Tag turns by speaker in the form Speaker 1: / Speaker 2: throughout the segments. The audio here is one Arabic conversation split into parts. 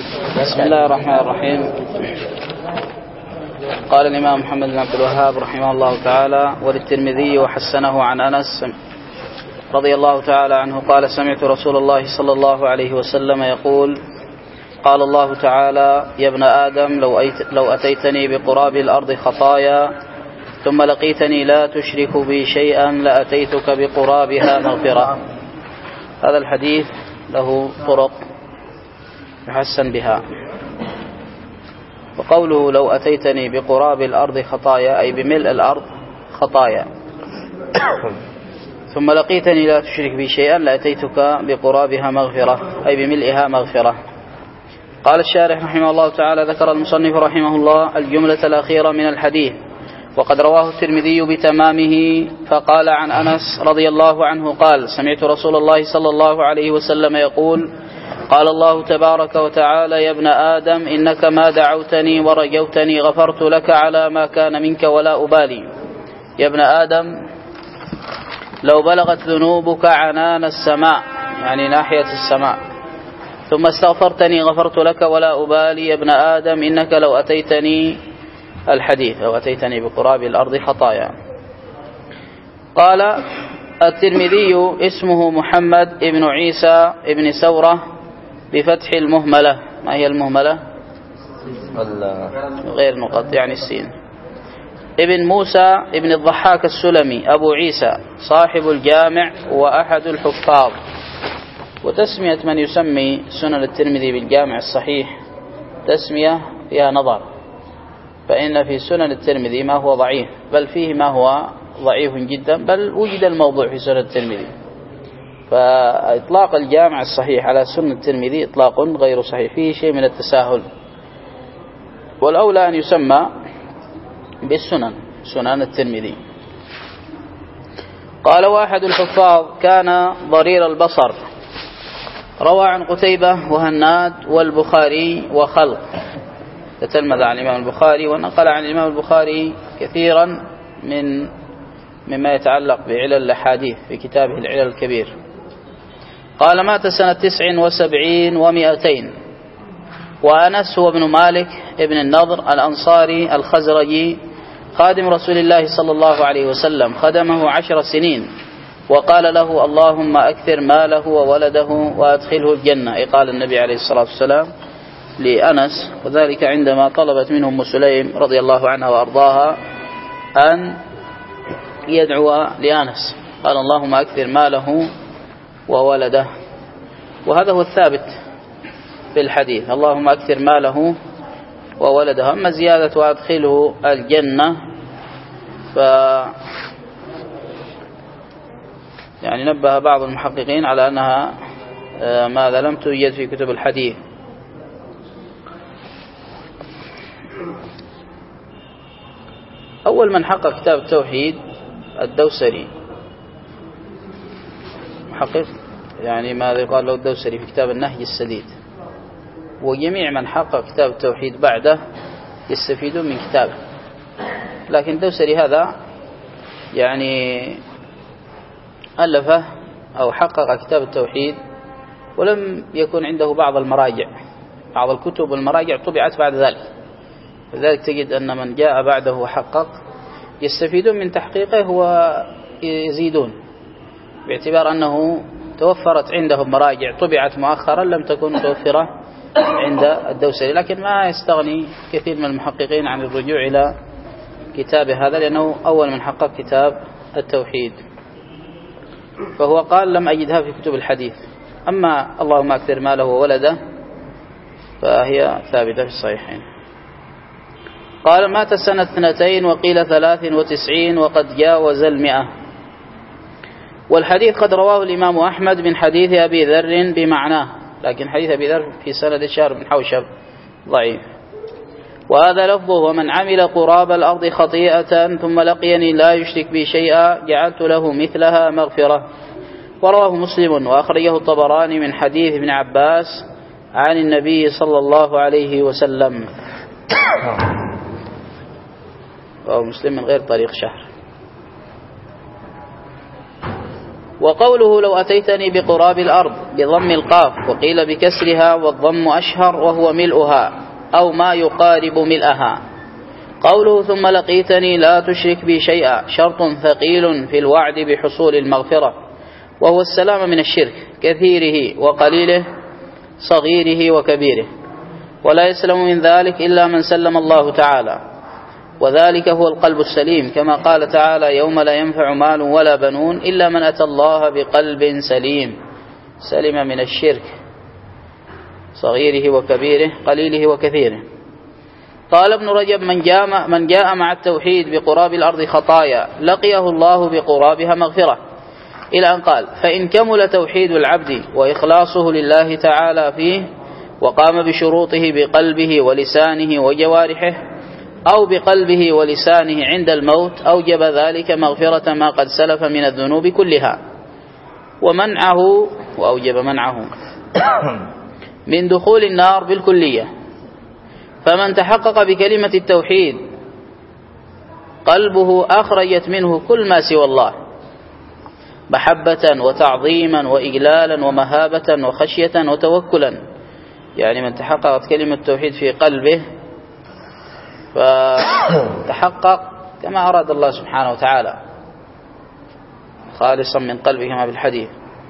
Speaker 1: بسم الله الرحمن الرحيم. قال الإمام محمد بن عبد الوهاب رحمه الله تعالى: وللترمذي وحسنه عن أنس رضي الله تعالى عنه قال: سمعت رسول الله صلى الله عليه وسلم يقول: قال الله تعالى: يا ابن آدم لو أتيتني بقراب الأرض خطايا ثم لقيتني لا تشرك بي شيئا لأتيتك بقرابها مغفرة. هذا الحديث له طرق يحسن بها. وقوله لو أتيتني بقراب الأرض خطايا أي بملء الأرض خطايا، ثم لقيتني لا تشرك بي شيئا لأتيتك بقرابها مغفرة أي بملئها مغفرة. قال الشارح رحمه الله تعالى: ذكر المصنف رحمه الله الجملة الأخيرة من الحديث، وقد رواه الترمذي بتمامه. فقال عن أنس رضي الله عنه قال: سمعت رسول الله صلى الله عليه وسلم يقول: قال الله تبارك وتعالى: يا ابن آدم إنك ما دعوتني ورجوتني غفرت لك على ما كان منك ولا أبالي. يا ابن آدم لو بلغت ذنوبك عنان السماء، يعني ناحية السماء، ثم استغفرتني غفرت لك ولا أبالي. يا ابن آدم إنك لو أتيتني الحديث لو أتيتني بقراب الأرض خطايا. قال الترمذي: اسمه محمد ابن عيسى ابن سورة بفتح المهملة. ما هي المهملة؟ غير نقط، يعني السين. ابن موسى ابن الضحاك السلمي أبو عيسى صاحب الجامع وأحد الحفاظ. وتسمية من يسمي سنن الترمذي بالجامع الصحيح تسمية فيها نظر، فإن في سنن الترمذي ما هو ضعيف، بل فيه ما هو ضعيف جدا، بل وجد الموضوع في سنن الترمذي. فإطلاق الجامع الصحيح على سنن الترمذي إطلاق غير صحيح، فيه شيء من التساهل، والأولى أن يسمى بالسنن، سنن الترمذي. قال: واحد الحفاظ كان ضرير البصر، روى عن قتيبة وهناد والبخاري وخلق، تتلمذ عن الإمام البخاري ونقل عن الإمام البخاري كثيرا مما يتعلق بعلل الأحاديث في كتابه العلل الكبير. قال: مات سنة 79 و200. وأنس هو ابن مالك ابن النضر الأنصاري الخزرجي خادم رسول الله صلى الله عليه وسلم، خدمه 10 سنين، وقال له: اللهم أكثر ماله وولده وأدخله الجنة. قال النبي عليه الصلاة والسلام لأنس، وذلك عندما طلبت منه أم سليم رضي الله عنها وأرضاها أن يدعو لأنس، قال: اللهم أكثر ماله وولده. وهذا هو الثابت في الحديث: اللهم أكثر ماله وولده. أما زيادة وأدخله الجنة يعني نبه بعض المحققين على أنها ماذا لم توجد في كتب الحديث. أول من حقق كتاب التوحيد الدوسري، محقق يعني ماذا يقال له الدوسري في كتاب النهج السديد، وجميع من حقق كتاب التوحيد بعده يستفيدون من كتابه. لكن الدوسري هذا يعني ألفه أو حقق كتاب التوحيد ولم يكن عنده بعض المراجع، بعض الكتب والمراجع طبعت بعد ذلك، لذلك تجد أن من جاء بعده وحقق يستفيدون من تحقيقه ويزيدون، باعتبار أنه توفرت عندهم مراجع طبعت مؤخرا لم تكن متوفرة عند الدوسري. لكن ما يستغني كثير من المحققين عن الرجوع إلى كتابه هذا، لأنه أول من حقق كتاب التوحيد. فهو قال: لم أجدها في كتب الحديث. أما اللهم أكثر ماله وولده فهي ثابتة في الصحيحين. قال: مات سنة 2 وقيل 93 وقد جاوز 100. والحديث قد رواه الإمام أحمد من حديث أبي ذر بمعناه، لكن حديث أبي ذر في سند شهر بن حوشب ضعيف. وهذا لفظه: ومن عمل قراب الأرض خطيئة ثم لقيني لا يشرك بي شيئا جعلت له مثلها مغفرة. ورواه مسلم وأخرجه الطبراني من حديث ابن عباس عن النبي صلى الله عليه وسلم. رواه مسلم من غير طريق شهر. وقوله لو أتيتني بقراب الأرض بضم القاف، وقيل بكسرها والضم أشهر وهو ملؤها أو ما يقارب ملئها. قوله ثم لقيتني لا تشرك بي شيئا شرط ثقيل في الوعد بحصول المغفرة، وهو السلام من الشرك كثيره وقليله صغيره وكبيره، ولا يسلم من ذلك إلا من سلم الله تعالى، وذلك هو القلب السليم، كما قال تعالى يوم لا ينفع مال ولا بنون إلا من أتى الله بقلب سليم، سلم من الشرك صغيره وكبيره قليله وكثيره. قال ابن رجب من جاء مع التوحيد بقراب الأرض خطايا لقيه الله بقرابها مغفرة، إلى أن قال فإن كمل توحيد العبد وإخلاصه لله تعالى فيه وقام بشروطه بقلبه ولسانه وجوارحه أو بقلبه ولسانه عند الموت أوجب ذلك مغفرة ما قد سلف من الذنوب كلها وأوجب منعه من دخول النار بالكلية. فمن تحقق بكلمة التوحيد قلبه أخرجت منه كل ما سوى الله محبة وتعظيما وإجلالا ومهابة وخشية وتوكلا. يعني من تحققت كلمة التوحيد في قلبه فتحقق كما أراد الله سبحانه وتعالى خالصا من قلبه كما بالحديث،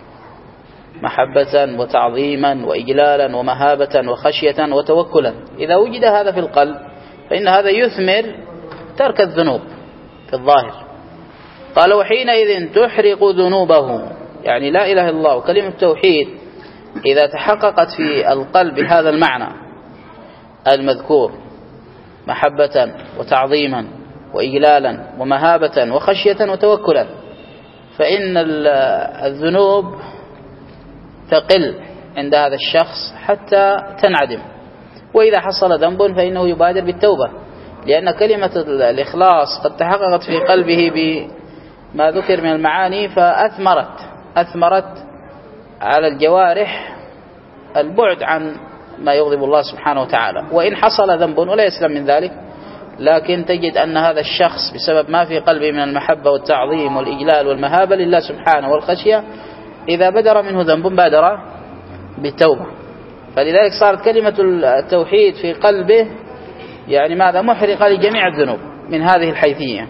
Speaker 1: محبة وتعظيما وإجلالا ومهابة وخشية وتوكلا. إذا وجد هذا في القلب فإن هذا يثمر ترك الذنوب في الظاهر. قال وحينئذ تحرق ذنوبه، يعني لا إله إلا الله وكلمة التوحيد إذا تحققت في القلب بهذا المعنى المذكور محبة وتعظيما وإجلالا ومهابة وخشية وتوكلا، فإن الذنوب تقل عند هذا الشخص حتى تنعدم. وإذا حصل ذنب فإنه يبادر بالتوبة، لأن كلمة الإخلاص قد تحققت في قلبه بما ذكر من المعاني فأثمرت على الجوارح البعد عن ما يغضب الله سبحانه وتعالى. وإن حصل ذنب ولا يسلم من ذلك، لكن تجد أن هذا الشخص بسبب ما في قلبه من المحبة والتعظيم والإجلال والمهابة لله سبحانه والخشية إذا بدر منه ذنب بادر بالتوبة. فلذلك صارت كلمة التوحيد في قلبه يعني ماذا محرقة لجميع الذنوب من هذه الحيثية.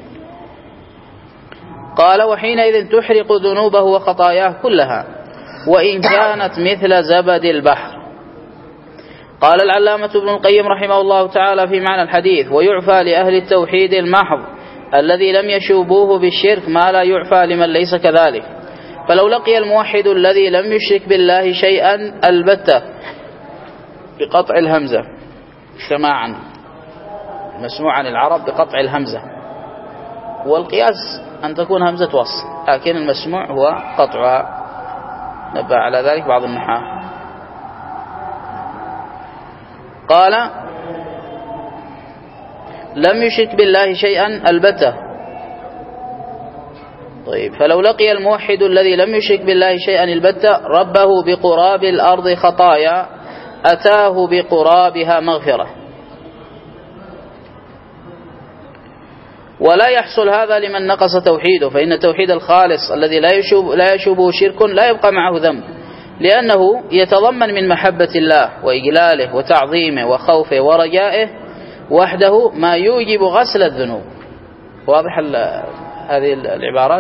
Speaker 1: قال وحينئذ تحرق ذنوبه وخطاياه كلها وإن كانت مثل زبد البحر. قال العلامة ابن القيم رحمه الله تعالى في معنى الحديث ويعفى لأهل التوحيد المحض الذي لم يشوبوه بالشرك ما لا يعفى لمن ليس كذلك. فلو لقي الموحد الذي لم يشرك بالله شيئا البتة بقطع الهمزة سماعا مسموع عن العرب بقطع الهمزة، والقياس أن تكون همزة وصل، لكن المسموع هو قطعها، نبه على ذلك بعض النحاة. قال لم يشرك بالله شيئا البتة. طيب فلو لقي الموحد الذي لم يشرك بالله شيئا البتة ربه بقراب الأرض خطايا أتاه بقرابها مغفرة. ولا يحصل هذا لمن نقص توحيده، فإن التوحيد الخالص الذي لا يشوبه شرك لا يبقى معه ذنب، لأنه يتضمن من محبة الله وإجلاله وتعظيمه وخوفه ورجائه وحده ما يوجب غسل الذنوب. واضح هذه العبارات.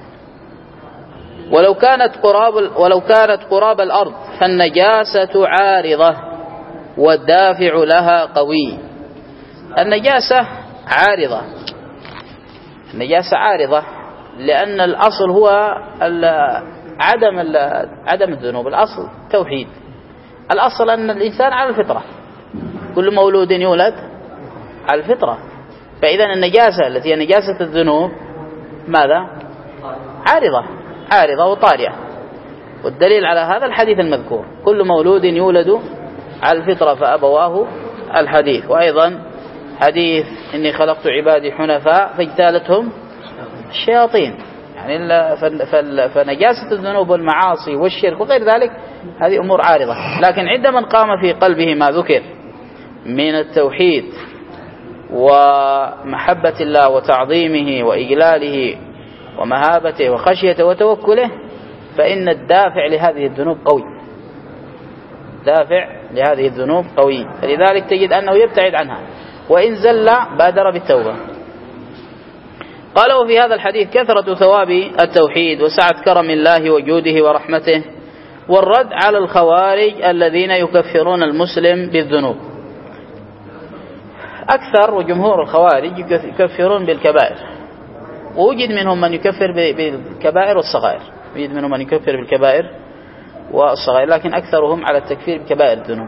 Speaker 1: ولو كانت قراب الأرض فالنجاسة عارضة والدافع لها قوي. النجاسة عارضة لأن الأصل هو عدم الذنوب، الأصل توحيد، الأصل أن الإنسان على الفطرة، كل مولود يولد على الفطرة. فإذا النجاسة التي هي نجاسة الذنوب ماذا؟ عارضة وطارئة. والدليل على هذا الحديث المذكور كل مولود يولد على الفطرة فأبواه الحديث، وأيضا حديث إني خلقت عبادي حنفاء فاجتالتهم الشياطين. يعني فنجاسة الذنوب والمعاصي والشرك وغير ذلك هذه أمور عارضة، لكن عندما قام في قلبه ما ذكر من التوحيد ومحبة الله وتعظيمه وإجلاله ومهابته وخشيته وتوكله فإن الدافع لهذه الذنوب قوي، دافع لهذه الذنوب قوي، فلذلك تجد أنه يبتعد عنها، وإن زل بادر بالتوبة. قال وفي هذا الحديث كثرة ثواب التوحيد وسعة كرم الله وجوده ورحمته، والرد على الخوارج الذين يكفرون المسلم بالذنوب. أكثر وجمهور الخوارج يكفرون بالكبائر، ووجد منهم من يكفر بالكبائر والصغائر، يوجد منهم من يكفر بالكبائر والصغائر، لكن أكثرهم على التكفير بكبائر الذنوب.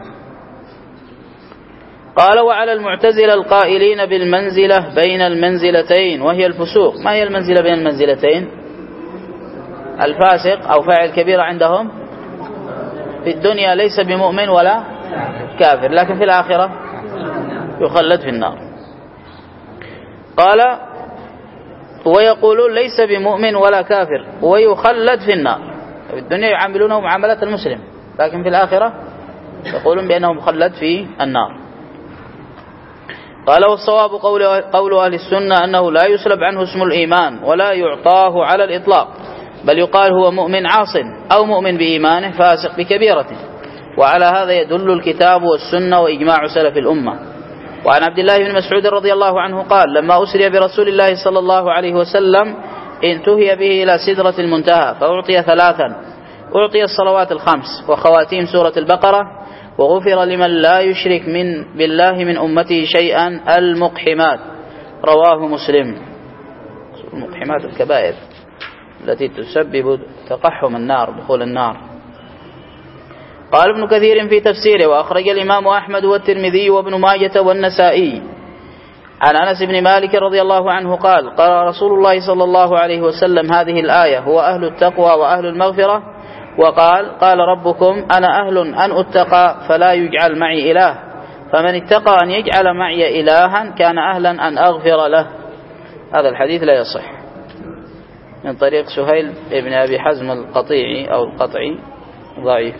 Speaker 1: قال وعلى المعتزلة القائلين بالمنزلة بين المنزلتين وهي الفسوق. ما هي المنزلة بين المنزلتين؟ الفاسق أو فاعل كبيرة عندهم في الدنيا ليس بمؤمن ولا كافر، لكن في الآخرة يخلد في النار. قال ويقولون ليس بمؤمن ولا كافر ويخلد في النار. في الدنيا يعاملونه معاملة المسلم، لكن في الآخرة يقولون بأنه مخلد في النار. قال والصواب قول أهل السنة أنه لا يسلب عنه اسم الإيمان ولا يعطاه على الإطلاق، بل يقال هو مؤمن عاص أو مؤمن بإيمانه فاسق بكبيرته، وعلى هذا يدل الكتاب والسنة وإجماع سلف الأمة. وعن عبد الله بن مسعود رضي الله عنه قال لما أسري برسول الله صلى الله عليه وسلم انتهي به إلى سدرة المنتهى فأعطي ثلاثا، أعطي الصلوات الخمس وخواتيم سورة البقرة، وغفر لمن لا يشرك بالله من أمته شيئا المقحمات، رواه مسلم. المقحمات الكبائر التي تسبب تقحم النار، دخول النار. قال ابن كثير في تفسيره وأخرج الإمام أحمد والترمذي وابن ماجة والنسائي عن أنس بن مالك رضي الله عنه قال قال رسول الله صلى الله عليه وسلم هذه الآية هو أهل التقوى وأهل المغفرة، وقال قال ربكم أنا أهل أن أتقى فلا يجعل معي إله، فمن اتقى أن يجعل معي إلها كان أهلا أن أغفر له. هذا الحديث لا يصح، من طريق سهيل ابن أبي حزم القطيعي أو القطعي ضعيف،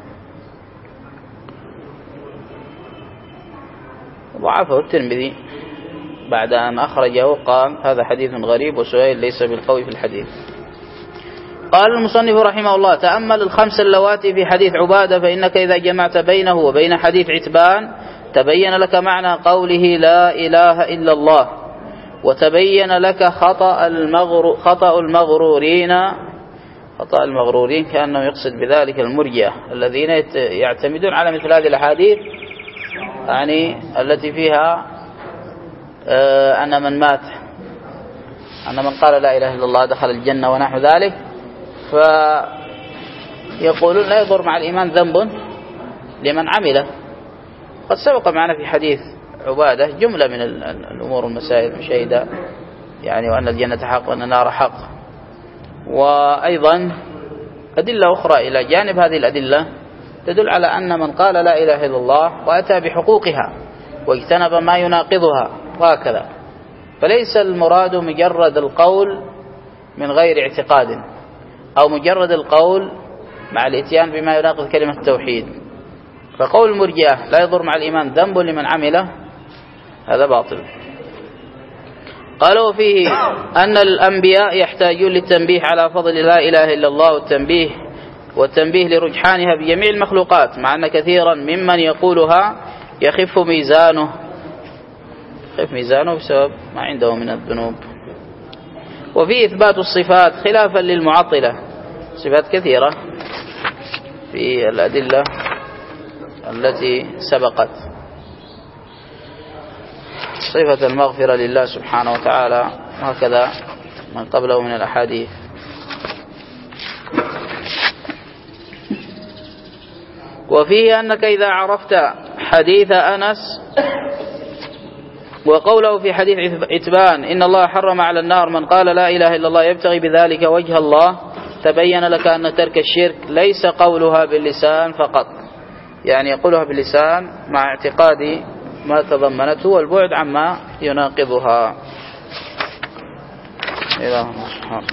Speaker 1: ضعفه الترمذي بعد أن أخرجه قال هذا حديث غريب وسهيل ليس بالقوي في الحديث. قال المصنف رحمه الله تأمل الخمس اللواتي في حديث عبادة، فإنك إذا جمعت بينه وبين حديث عتبان تبين لك معنى قوله لا إله إلا الله، وتبين لك خطأ المغرورين كأنه يقصد بذلك المرجئة الذين يعتمدون على مثل هذه الأحاديث، يعني التي فيها أن من مات أن من قال لا إله إلا الله دخل الجنة ونحو ذلك، فيقولون لا يضر مع الإيمان ذنب لمن عمله. قد سبق معنا في حديث عبادة جملة من الأمور والمسائل المشاهدة، يعني وأن الجنة حق وأن النار حق، وأيضا أدلة أخرى إلى جانب هذه الأدلة تدل على أن من قال لا إله إلا الله وأتى بحقوقها واجتنب ما يناقضها وهكذا، فليس المراد مجرد القول من غير اعتقاد أو مجرد القول مع الاتيان بما يناقض كلمة التوحيد. فقول المرجئة لا يضر مع الإيمان ذنب لمن عمله هذا باطل. قالوا فيه أن الأنبياء يحتاجون للتنبيه على فضل لا إله إلا الله والتنبيه لرجحانها بجميع المخلوقات، مع أن كثيرا ممن يقولها يخف ميزانه بسبب ما عنده من الذنوب. وفي إثبات الصفات خلافا للمعطلة، صفات كثيرة في الأدلة التي سبقت، صفة المغفرة لله سبحانه وتعالى وهكذا من قبله من الأحاديث. وفيه أنك إذا عرفت حديث أنس وقوله في حديث عتبان إن الله حرم على النار من قال لا إله إلا الله يبتغي بذلك وجه الله، تبين لك أن ترك الشرك ليس قولها باللسان فقط، يعني يقولها باللسان مع اعتقاد ما تضمنته والبعد عما يناقضها.